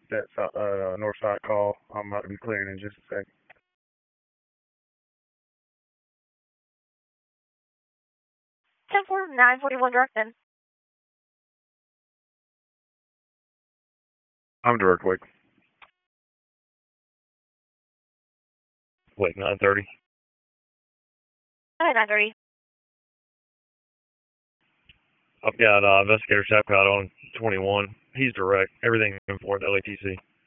that north side call. I'm about to be clearing in just a second. 10-4, 941 Directon. I'm direct wake. Wake 930. Hi, 930. I've got investigator Sapcott on 21. He's direct. Everything for LATC.